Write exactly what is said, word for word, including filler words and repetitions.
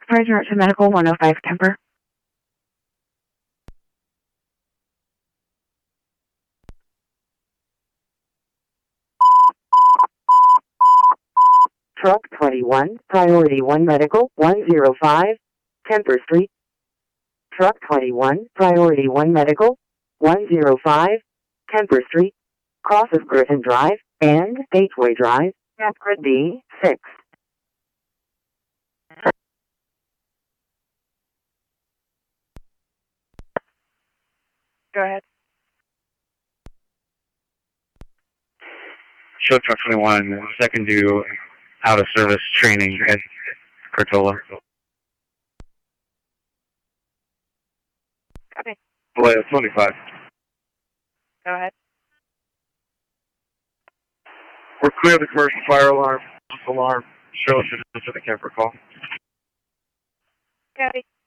Prisoner to Medical one oh five Kemper. Truck twenty-one, Priority one Medical, one oh five, Kemper Street. Truck twenty-one, Priority one Medical, one oh five, Kemper Street. Cross of Griffin Drive and Gateway Drive, at grid B six. Go ahead. Show Truck twenty-one, second due out of service training at Cortola. Okay. Boy, twenty-five. Go ahead. We're clear of the commercial fire alarm, alarm. Show us to the Kemper call. Copy.